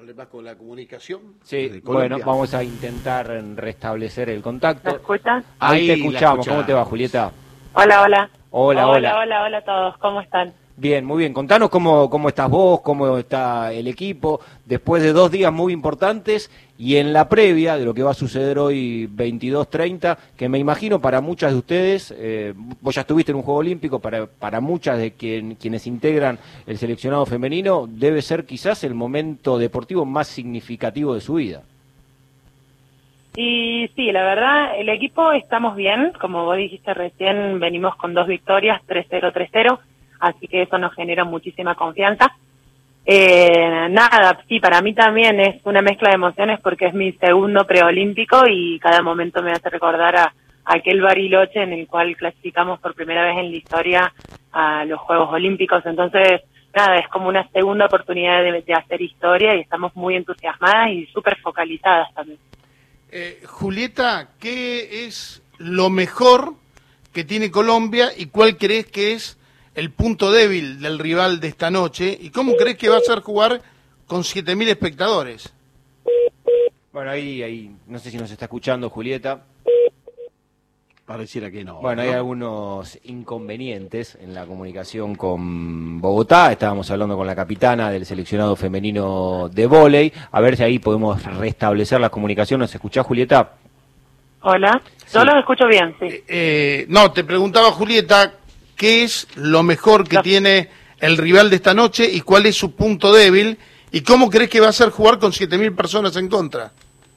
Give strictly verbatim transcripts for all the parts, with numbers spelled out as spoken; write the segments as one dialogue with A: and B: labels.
A: Problemas con la comunicación.
B: Sí, bueno, vamos a intentar restablecer el contacto.
C: ¿Me escuchan?
B: Ahí, Ahí te escuchamos. ¿Cómo te va, Julieta?
C: Hola, hola.
B: Hola, hola.
C: Hola, hola, hola a todos. ¿Cómo están?
B: Bien, muy bien. Contanos cómo, cómo estás vos, cómo está el equipo, después de dos días muy importantes y en la previa de lo que va a suceder hoy veintidós treinta, que me imagino para muchas de ustedes, eh, vos ya estuviste en un Juego Olímpico, para, para muchas de quien, quienes integran el seleccionado femenino, debe ser quizás el momento deportivo más significativo de su vida.
C: Y sí, la verdad, el equipo estamos bien, como vos dijiste recién, venimos con dos victorias, tres cero, tres cero, así que eso nos genera muchísima confianza. Eh, nada, sí, para mí también es una mezcla de emociones porque es mi segundo preolímpico y cada momento me hace recordar a, a aquel Bariloche en el cual clasificamos por primera vez en la historia a los Juegos Olímpicos. Entonces, nada, es como una segunda oportunidad de, de hacer historia y estamos muy entusiasmadas y súper focalizadas también.
A: Eh, Julieta, ¿qué es lo mejor que tiene Colombia y cuál crees que es el punto débil del rival de esta noche? ¿Y cómo crees que va a ser jugar con siete mil espectadores?
B: Bueno, ahí, ahí, no sé si nos está escuchando Julieta.
A: Pareciera que no.
B: Bueno,
A: ¿no?
B: hay algunos inconvenientes en la comunicación con Bogotá. Estábamos hablando con la capitana del seleccionado femenino de vóley. A ver si ahí podemos restablecer la comunicación. ¿Nos escuchás, Julieta?
C: Hola,
B: Sí.
C: yo los escucho bien, sí.
A: Eh, eh, no, te preguntaba, Julieta, ¿qué es lo mejor que no. tiene el rival de esta noche y cuál es su punto débil? ¿Y cómo crees que va a ser jugar con siete mil personas en contra?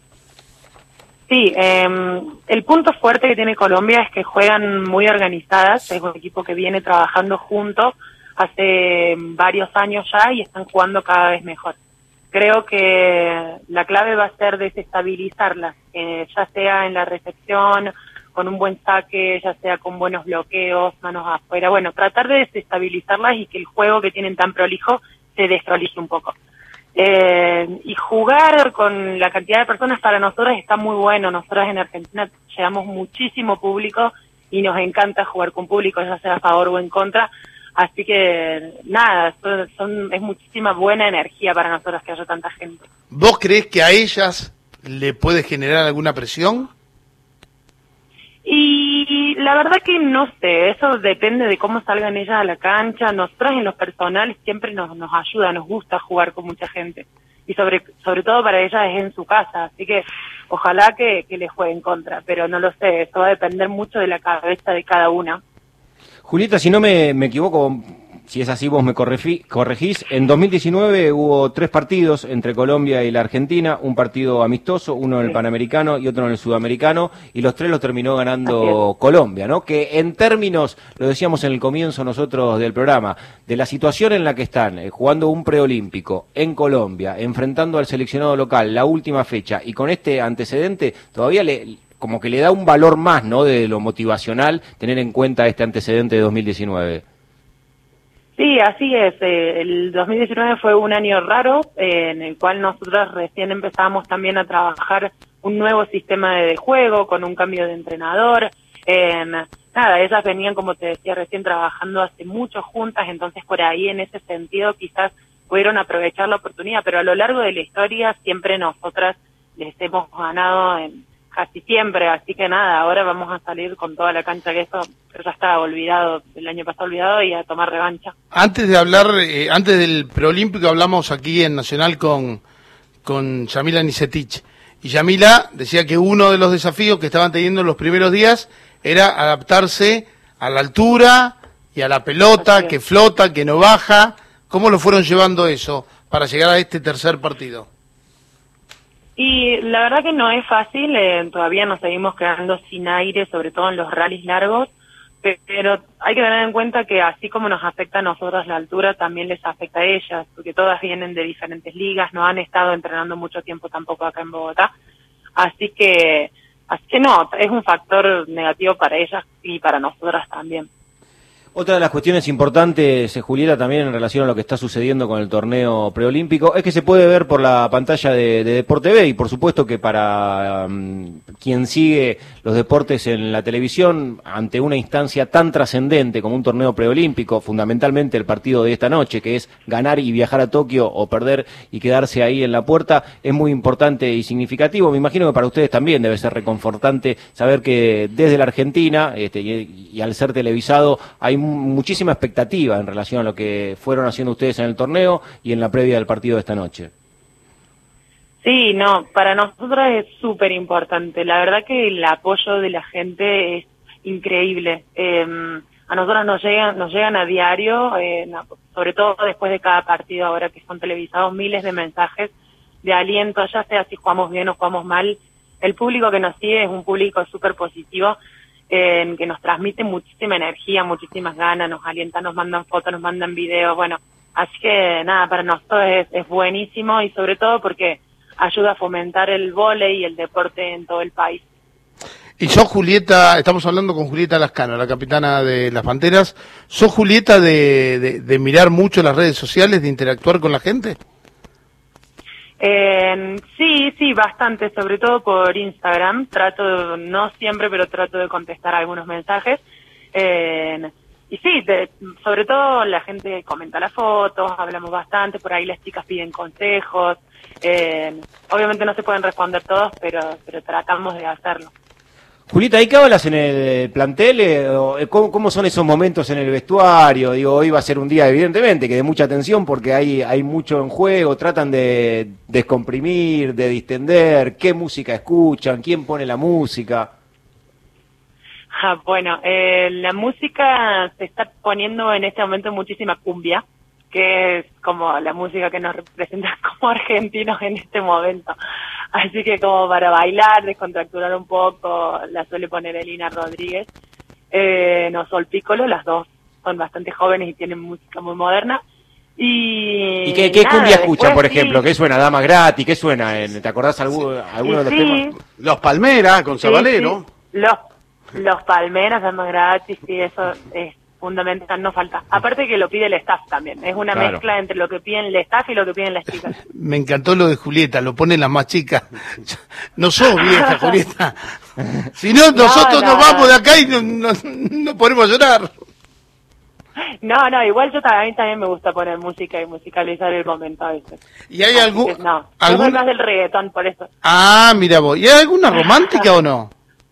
C: Sí, eh, el punto fuerte que tiene Colombia es que juegan muy organizadas, es un equipo que viene trabajando juntos hace varios años ya y están jugando cada vez mejor. Creo que la clave va a ser desestabilizarlas, eh, ya sea en la recepción, con un buen saque, ya sea con buenos bloqueos, manos afuera. Bueno, tratar de desestabilizarlas y que el juego que tienen tan prolijo se desprolije un poco. Eh, y jugar con la cantidad de personas para nosotros está muy bueno. Nosotros en Argentina llevamos muchísimo público y nos encanta jugar con público, ya sea a favor o en contra. Así que, nada, son, son, es muchísima buena energía para nosotros que haya tanta gente.
A: ¿Vos creés que a ellas le puede generar alguna presión?
C: Y la verdad que no sé, eso depende de cómo salgan ellas a la cancha. Nosotros en los personales siempre nos, nos ayuda, nos gusta jugar con mucha gente. Y sobre sobre todo para ellas es en su casa, así que ojalá que, que les jueguen contra, pero no lo sé, eso va a depender mucho de la cabeza de cada una.
B: Julieta, si no me, me equivoco, si es así vos me corregí, corregís, en dos mil diecinueve hubo tres partidos entre Colombia y la Argentina, un partido amistoso, uno en el Panamericano y otro en el Sudamericano, y los tres los terminó ganando Colombia, ¿no? Que en términos, lo decíamos en el comienzo nosotros del programa, de la situación en la que están, eh, jugando un preolímpico en Colombia, enfrentando al seleccionado local, la última fecha, y con este antecedente, todavía le... como que le da un valor más, ¿no?, de lo motivacional, tener en cuenta este antecedente de dos mil diecinueve.
C: Sí, así es. Eh, el dos mil diecinueve fue un año raro, eh, en el cual nosotros recién empezamos también a trabajar un nuevo sistema de juego, con un cambio de entrenador. Eh, nada, ellas venían, como te decía recién, trabajando hace mucho juntas, entonces por ahí en ese sentido quizás pudieron aprovechar la oportunidad, pero a lo largo de la historia siempre nosotras les hemos ganado en casi siempre, así que nada, ahora vamos a salir con toda la cancha, que eso ya está olvidado, el año pasado olvidado, y a tomar revancha.
A: Antes de hablar, eh, antes del preolímpico hablamos aquí en Nacional con, con Yamila Nisetich, y Yamila decía que uno de los desafíos que estaban teniendo en los primeros días era adaptarse a la altura y a la pelota, que flota, que no baja. ¿Cómo lo fueron llevando eso para llegar a este tercer partido?
C: Y la verdad que no es fácil, eh, todavía nos seguimos quedando sin aire, sobre todo en los rallies largos, pero hay que tener en cuenta que así como nos afecta a nosotros la altura, también les afecta a ellas, porque todas vienen de diferentes ligas, no han estado entrenando mucho tiempo tampoco acá en Bogotá, así que, así que no, es un factor negativo para ellas y para nosotras también.
B: Otra de las cuestiones importantes, eh, Julieta, también en relación a lo que está sucediendo con el torneo preolímpico, es que se puede ver por la pantalla de, de Deporte B, y por supuesto que para um, quien sigue los deportes en la televisión, ante una instancia tan trascendente como un torneo preolímpico, fundamentalmente el partido de esta noche, que es ganar y viajar a Tokio o perder y quedarse ahí en la puerta, es muy importante y significativo. Me imagino que para ustedes también debe ser reconfortante saber que desde la Argentina, este, y, y al ser televisado, hay muchísima expectativa en relación a lo que fueron haciendo ustedes en el torneo y en la previa del partido de esta noche.
C: Sí, no, para nosotros es súper importante. La verdad que el apoyo de la gente es increíble. Eh, a nosotros nos llegan, nos llegan a diario, eh, sobre todo después de cada partido, ahora que son televisados, miles de mensajes de aliento, ya sea si jugamos bien o jugamos mal. El público que nos sigue es un público súper positivo, Eh, que nos transmite muchísima energía, muchísimas ganas, nos alientan, nos mandan fotos, nos mandan videos, bueno, así que nada, para nosotros es, es buenísimo, y sobre todo porque ayuda a fomentar el vóley y el deporte en todo el país.
A: Y sos Julieta, estamos hablando con Julieta Lascano, la capitana de las Panteras. ¿Sos Julieta de, de, de mirar mucho las redes sociales, de interactuar con la gente?
C: Eh, sí, sí, bastante, sobre todo por Instagram. Trato, no siempre, pero trato de contestar algunos mensajes. Eh, y sí, de, sobre todo la gente comenta las fotos, hablamos bastante, por ahí las chicas piden consejos. Eh, obviamente no se pueden responder todos, pero, pero tratamos de hacerlo.
B: Julita, ¿hay cábalas en el plantel? Eh, ¿Cómo, ¿Cómo son esos momentos en el vestuario? Digo, hoy va a ser un día, evidentemente, que de mucha tensión porque hay, hay mucho en juego. Tratan de descomprimir, de distender. ¿Qué música escuchan? ¿Quién pone la música?
C: Ah, bueno, eh, la música se está poniendo en este momento muchísima cumbia, que es como la música que nos representa como argentinos en este momento. Así que como para bailar, descontracturar un poco, la suele poner Elina Rodríguez. Eh, no, Sol Piccolo, las dos son bastante jóvenes y tienen música muy moderna. ¿Y,
B: ¿Y qué, qué
C: nada,
B: cumbia escuchan, por
C: sí.
B: ejemplo? ¿Qué suena? ¿Dama Gratis? ¿Qué suena? ¿Te acordás alguno, alguno de los
C: sí.
B: temas?
A: Los Palmeras, con
C: Sí,
A: Sabalero.
C: sí. Los, los Palmeras, Damas Gratis, sí, eso es fundamental, no falta. Aparte que lo pide el staff también, es una
B: Claro.
C: mezcla entre lo que piden el staff y lo que piden las chicas.
A: Me encantó lo de Julieta, lo ponen las más chicas. No sos vieja, Julieta. Si no, nosotros
C: no,
A: nos
C: no.
A: vamos de acá y no, no, no podemos llorar.
C: No, no, igual yo también, a mí también me gusta poner música y musicalizar el momento a veces.
A: ¿Y hay
C: Así
A: algún...?
C: que no, yo
A: algún...
C: soy más del reggaetón, por eso.
A: Ah, mira vos. ¿Y hay alguna romántica o no?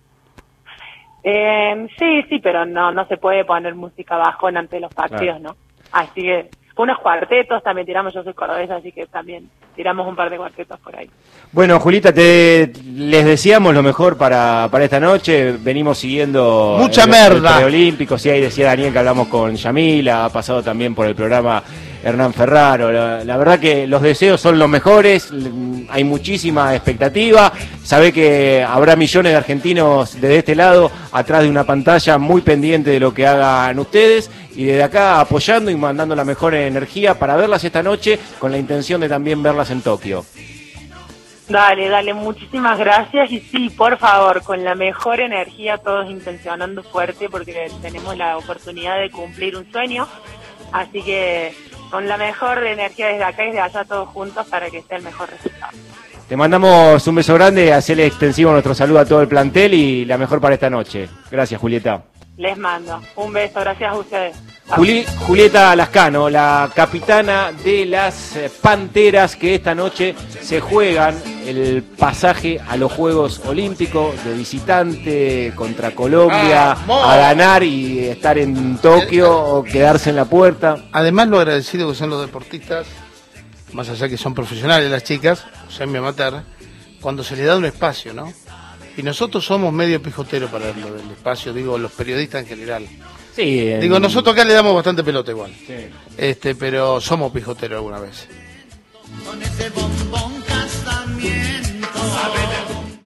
C: Eh, sí, sí, pero no no se puede poner música bajo ante los partidos,
B: Claro.
C: ¿no? Así que unos cuartetos también tiramos, yo soy cordobesa, así que también tiramos un par de cuartetos por ahí.
B: Bueno, Julita, te, les deseamos lo mejor para, para esta noche. Venimos siguiendo
A: Mucha
B: el,
A: merda.
B: el preolímpico. Sí, ahí decía Daniel que hablamos con Yamila, ha pasado también por el programa Hernán Ferraro. La, la verdad que los deseos son los mejores, hay muchísima expectativa. Sabe que habrá millones de argentinos desde este lado, atrás de una pantalla, muy pendiente de lo que hagan ustedes, y desde acá apoyando y mandando la mejor energía para verlas esta noche, con la intención de también verlas en Tokio.
C: Dale, dale, muchísimas gracias, y sí, por favor, con la mejor energía, todos intencionando fuerte, porque tenemos la oportunidad de cumplir un sueño, así que con la mejor energía desde acá y desde allá todos juntos para que sea el mejor resultado.
B: Te mandamos un beso grande, hacerle extensivo nuestro saludo a todo el plantel y la mejor para esta noche. Gracias, Julieta.
C: Les mando un beso, gracias a ustedes.
B: Juli, Julieta Lascano, la capitana de las Panteras, que esta noche se juegan el pasaje a los Juegos Olímpicos de visitante contra Colombia,
A: ¡Vamos!
B: a ganar y estar en Tokio o quedarse en la puerta.
A: Además, lo agradecido que son los deportistas, más allá que son profesionales las chicas, o sea, mi amateur, cuando se les da un espacio, ¿no? Y nosotros somos medio pijoteros para lo del espacio, digo, los periodistas en general.
B: Sí, en...
A: Digo, nosotros acá le damos bastante pelota igual.
B: Sí.
A: Este, pero somos pijoteros alguna vez.
D: Con ese bombón